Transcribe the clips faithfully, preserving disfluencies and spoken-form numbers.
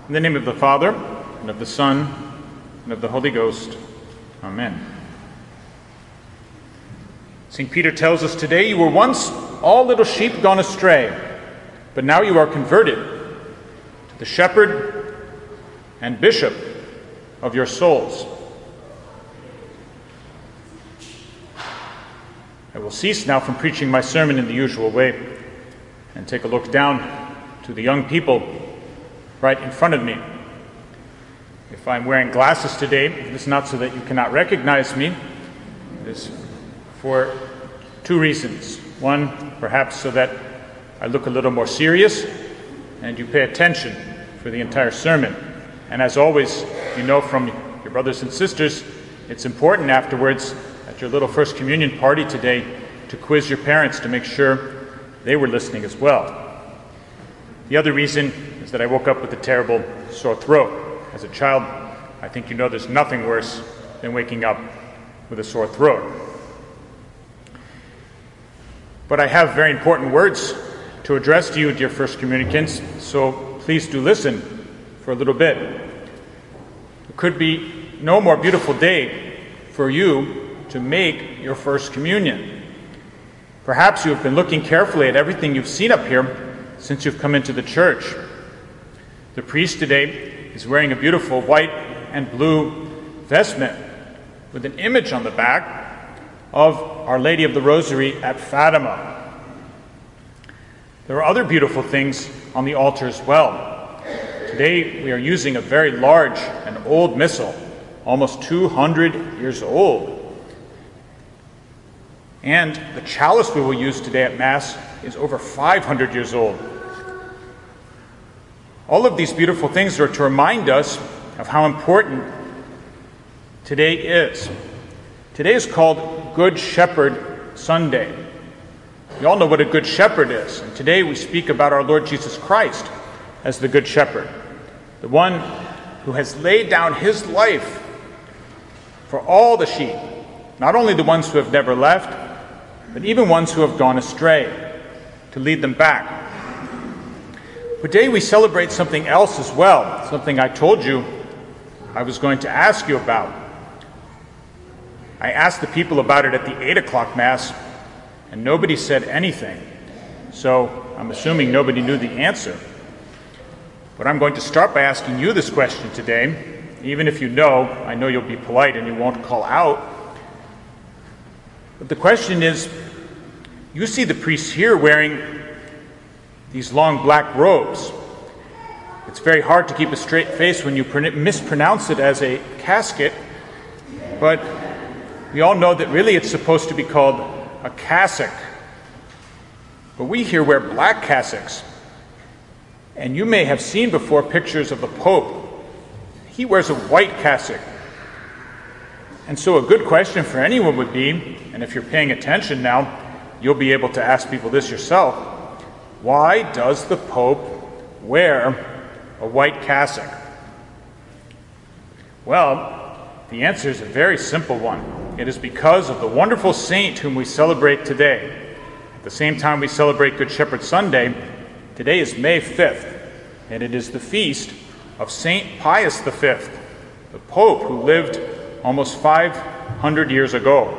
In the name of the Father, and of the Son, and of the Holy Ghost. Amen. Saint Peter tells us today, "You were once all little sheep gone astray, but now you are converted to the shepherd and bishop of your souls." I will cease now from preaching my sermon in the usual way and take a look down to the young people right in front of me. If I'm wearing glasses today, it is not so that you cannot recognize me. It is for two reasons. One, perhaps so that I look a little more serious and you pay attention for the entire sermon. And as always, you know from your brothers and sisters, it's important afterwards at your little First Communion party today to quiz your parents to make sure they were listening as well. The other reason is that I woke up with a terrible sore throat. As a child, I think you know there's nothing worse than waking up with a sore throat. But I have very important words to address to you, dear First Communicants, so please do listen for a little bit. There could be no more beautiful day for you to make your First Communion. Perhaps you have been looking carefully at everything you've seen up here since you've come into the church. The priest today is wearing a beautiful white and blue vestment with an image on the back of Our Lady of the Rosary at Fatima. There are other beautiful things on the altar as well. Today we are using a very large and old missal, almost two hundred years old. And the chalice we will use today at Mass is over five hundred years old. All of these beautiful things are to remind us of how important today is. Today is called Good Shepherd Sunday. We all know what a good shepherd is, and today we speak about our Lord Jesus Christ as the Good Shepherd, the one who has laid down his life for all the sheep, not only the ones who have never left, but even ones who have gone astray, to lead them back. Today we celebrate something else as well, something I told you I was going to ask you about. I asked the people about it at the eight o'clock Mass, and nobody said anything. So I'm assuming nobody knew the answer. But I'm going to start by asking you this question today. Even if you know, I know you'll be polite and you won't call out. But the question is, you see the priests here wearing these long black robes. It's very hard to keep a straight face when you mispronounce it as a casket, but we all know that really it's supposed to be called a cassock. But we here wear black cassocks. And you may have seen before pictures of the Pope. He wears a white cassock. And so a good question for anyone would be, and if you're paying attention now, you'll be able to ask people this yourself, why does the Pope wear a white cassock? Well, the answer is a very simple one. It is because of the wonderful saint whom we celebrate today. At the same time we celebrate Good Shepherd Sunday, today is May fifth, and it is the feast of Saint Pius the Fifth, the Pope who lived almost five hundred years ago.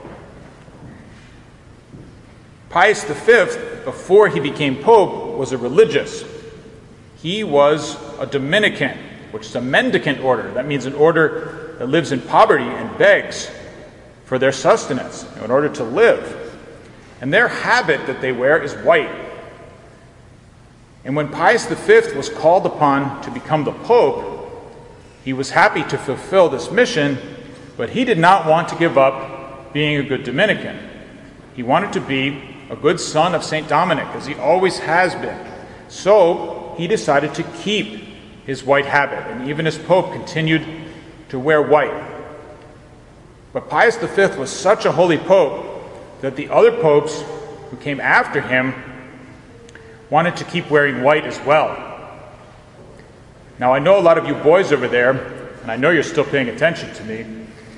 Pius the Fifth, before he became Pope, was a religious. He was a Dominican, which is a mendicant order. That means an order that lives in poverty and begs for their sustenance in order to live. And their habit that they wear is white. And when Pius the Fifth was called upon to become the Pope, he was happy to fulfill this mission, but he did not want to give up being a good Dominican. He wanted to be a good son of Saint Dominic, as he always has been. So he decided to keep his white habit, and even as Pope continued to wear white. But Pius the Fifth was such a holy Pope that the other popes who came after him wanted to keep wearing white as well. Now I know a lot of you boys over there, and I know you're still paying attention to me,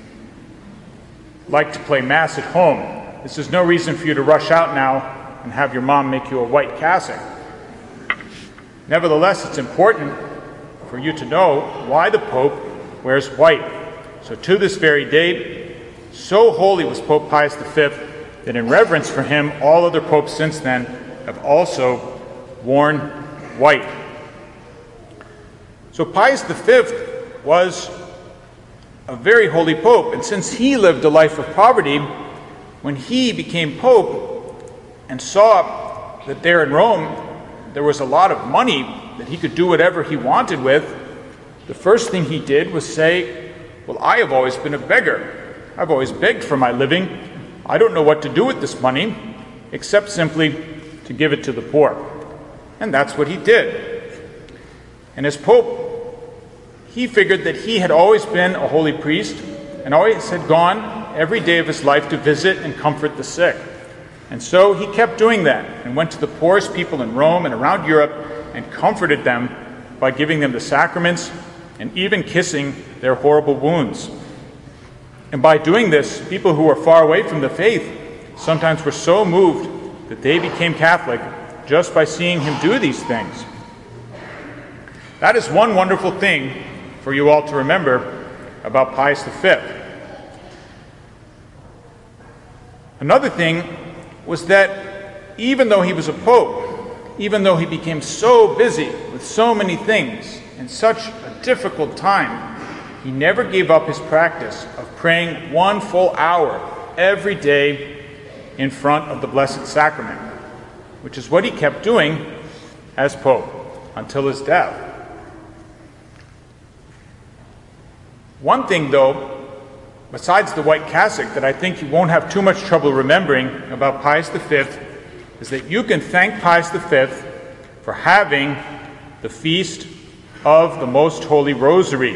like to play Mass at home. This is no reason for you to rush out now and have your mom make you a white cassock. Nevertheless, it's important for you to know why the Pope wears white. So to this very day, so holy was Pope Pius the Fifth that in reverence for him, all other popes since then have also worn white. So Pius the Fifth was a very holy pope, and since he lived a life of poverty, when he became pope and saw that there in Rome there was a lot of money that he could do whatever he wanted with, the first thing he did was say, well, I have always been a beggar. I've always begged for my living. I don't know what to do with this money except simply to give it to the poor. And that's what he did. And as pope, he figured that he had always been a holy priest and always had gone every day of his life to visit and comfort the sick. And so he kept doing that and went to the poorest people in Rome and around Europe and comforted them by giving them the sacraments and even kissing their horrible wounds. And by doing this, people who were far away from the faith sometimes were so moved that they became Catholic just by seeing him do these things. That is one wonderful thing for you all to remember about Pius the Fifth. Another thing was that even though he was a pope, even though he became so busy with so many things in such a difficult time, he never gave up his practice of praying one full hour every day in front of the Blessed Sacrament, which is what he kept doing as Pope until his death. One thing, though, besides the white cassock, that I think you won't have too much trouble remembering about Pius the Fifth is that you can thank Pius the Fifth for having the Feast of the Most Holy Rosary.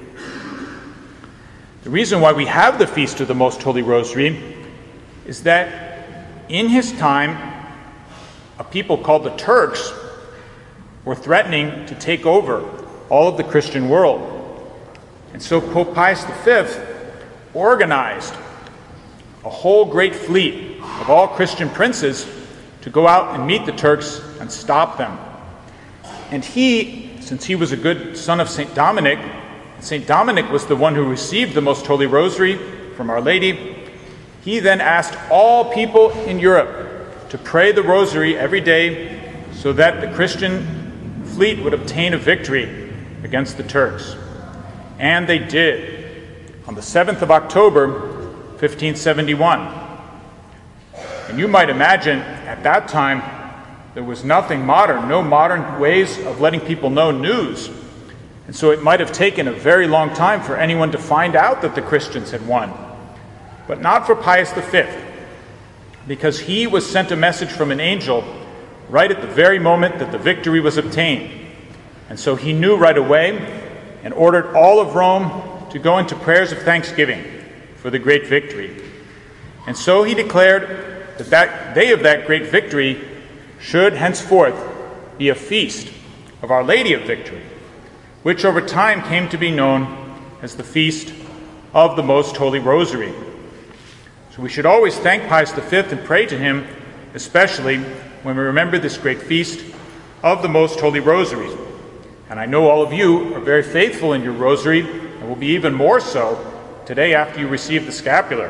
The reason why we have the Feast of the Most Holy Rosary is that in his time, a people called the Turks were threatening to take over all of the Christian world. And so Pope Pius the Fifth organized a whole great fleet of all Christian princes to go out and meet the Turks and stop them. And he, since he was a good son of Saint Dominic, Saint Dominic was the one who received the Most Holy Rosary from Our Lady, he then asked all people in Europe to pray the Rosary every day so that the Christian fleet would obtain a victory against the Turks. And they did, on the seventh of October, fifteen seventy-one. And you might imagine, at that time, there was nothing modern, no modern ways of letting people know news. And so it might have taken a very long time for anyone to find out that the Christians had won. But not for Pius the Fifth, because he was sent a message from an angel right at the very moment that the victory was obtained. And so he knew right away and ordered all of Rome to go into prayers of thanksgiving for the great victory. And so he declared that that day of that great victory should henceforth be a feast of Our Lady of Victory, which over time came to be known as the Feast of the Most Holy Rosary. So we should always thank Pius the Fifth and pray to him, especially when we remember this great feast of the Most Holy Rosary. And I know all of you are very faithful in your rosary, and will be even more so today after you receive the scapular.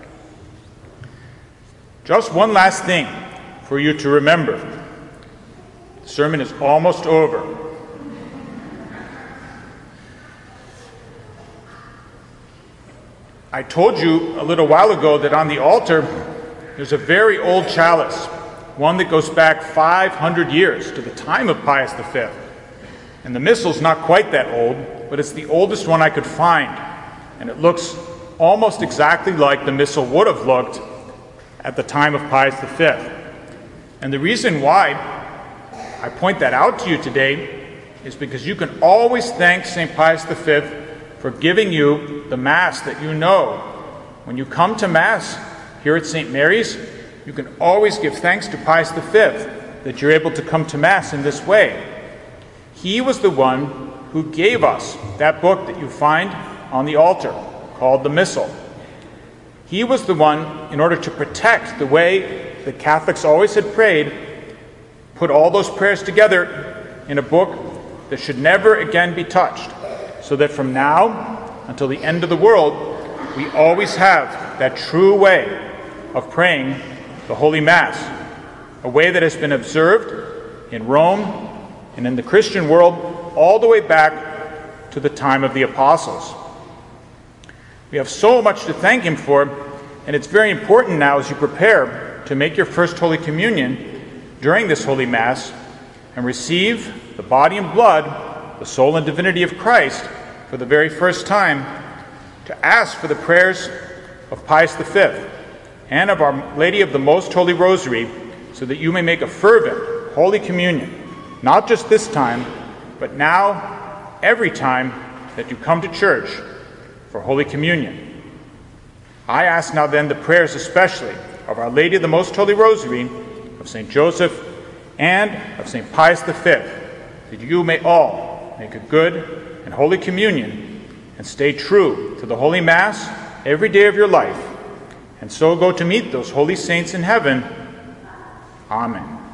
Just one last thing for you to remember. The sermon is almost over. I told you a little while ago that on the altar there's a very old chalice, one that goes back five hundred years to the time of Pius the Fifth. And the missal's not quite that old, but it's the oldest one I could find. And it looks almost exactly like the missal would have looked at the time of Pius the Fifth. And the reason why I point that out to you today is because you can always thank Saint Pius the Fifth for giving you the Mass that you know. When you come to Mass here at Saint Mary's, you can always give thanks to Pius the Fifth that you're able to come to Mass in this way. He was the one who gave us that book that you find on the altar, called the Missal. He was the one, in order to protect the way that Catholics always had prayed, put all those prayers together in a book that should never again be touched, so that from now until the end of the world, we always have that true way of praying the Holy Mass, a way that has been observed in Rome and in the Christian world all the way back to the time of the apostles. We have so much to thank Him for, and it's very important now as you prepare to make your first Holy Communion during this Holy Mass and receive the body and blood, the soul and divinity of Christ for the very first time, to ask for the prayers of Pius the Fifth and of Our Lady of the Most Holy Rosary, so that you may make a fervent Holy Communion, not just this time, but now, every time that you come to church for Holy Communion. I ask now then the prayers especially of Our Lady of the Most Holy Rosary, of Saint Joseph, and of Saint Pius the Fifth, that you may all make a good and Holy Communion and stay true to the Holy Mass every day of your life, and so go to meet those holy saints in heaven. Amen.